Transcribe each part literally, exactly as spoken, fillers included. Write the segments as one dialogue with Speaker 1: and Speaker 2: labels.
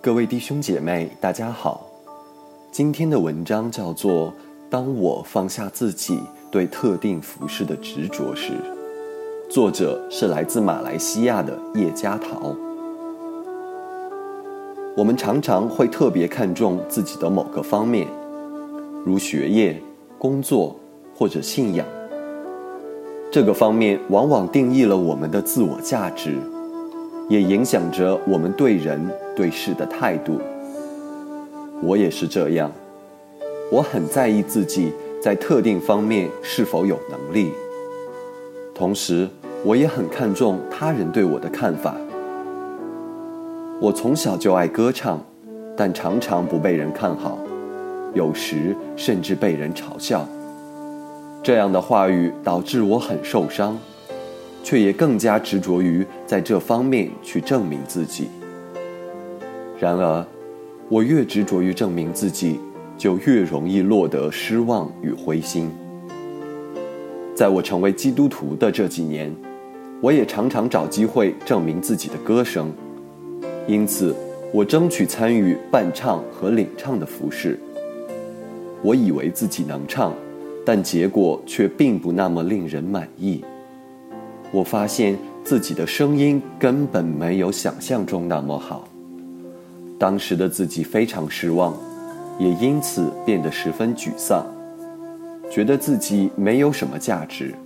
Speaker 1: 各位弟兄姐妹，大家好。今天的文章叫做《当我放下自己对特定服事的执着时》，作者是来自马来西亚的叶嘉桃。我们常常会特别看重自己的某个方面，如学业、工作或者信仰。这个方面往往定义了我们的自我价值，也影响着我们对人对事的态度。我也是这样，我很在意自己在特定方面是否有能力，同时我也很看重他人对我的看法。我从小就爱歌唱，但常常不被人看好，有时甚至被人嘲笑。这样的话语导致我很受伤，却也更加执着于在这方面去证明自己。然而，我越执着于证明自己，就越容易落得失望与灰心。在我成为基督徒的这几年，我也常常找机会证明自己的歌声，因此我争取参与伴唱和领唱的服事。我以为自己能唱，但结果却并不那么令人满意。我发现自己的声音根本没有想象中那么好。当时的自己非常失望，也因此变得十分沮丧，觉得自己没有什么价值。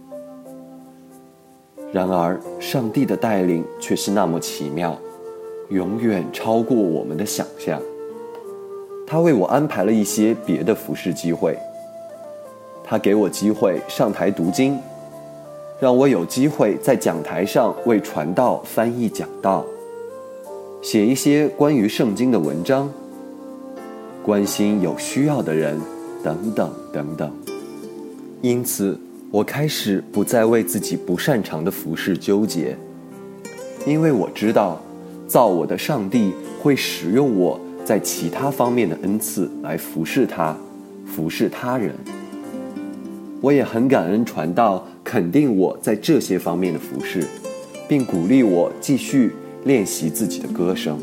Speaker 1: 然而，上帝的带领却是那么奇妙，永远超过我们的想象。他为我安排了一些别的服事机会，他给我机会上台读经，让我有机会在讲台上为传道翻译讲道，写一些关于圣经的文章，关心有需要的人，等等等等。因此，我开始不再为自己不擅长的服事纠结，因为我知道，造我的上帝会使用我在其他方面的恩赐来服事他，服事他人。我也很感恩传道肯定我在这些方面的服事，并鼓励我继续练习自己的歌声。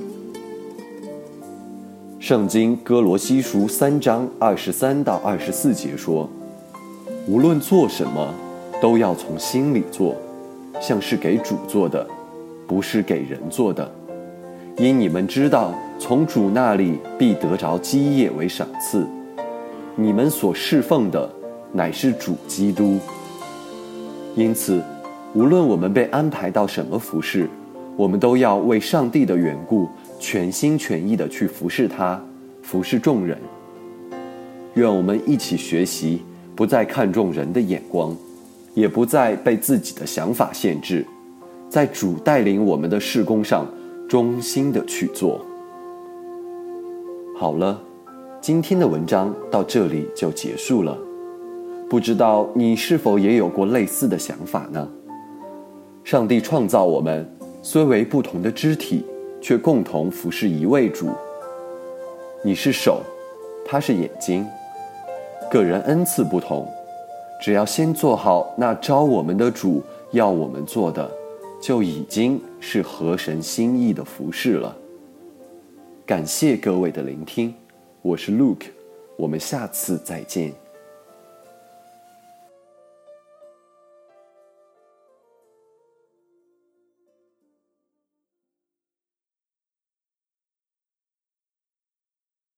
Speaker 1: 圣经哥罗西书三章二十三到二十四节说，无论做什么，都要从心里做，像是给主做的，不是给人做的。因你们知道，从主那里必得着基业为赏赐。你们所侍奉的乃是主基督。因此，无论我们被安排到什么服事，我们都要为上帝的缘故，全心全意地去服事他，服事众人。愿我们一起学习，不再看重人的眼光，也不再被自己的想法限制，在主带领我们的事工上，忠心地去做。好了，今天的文章到这里就结束了。不知道你是否也有过类似的想法呢？上帝创造我们，虽为不同的肢体，却共同服侍一位主。你是手，他是眼睛，个人恩赐不同，只要先做好那召我们的主要我们做的，就已经是合神心意的服事了。感谢各位的聆听，我是 Luke， 我们下次再见。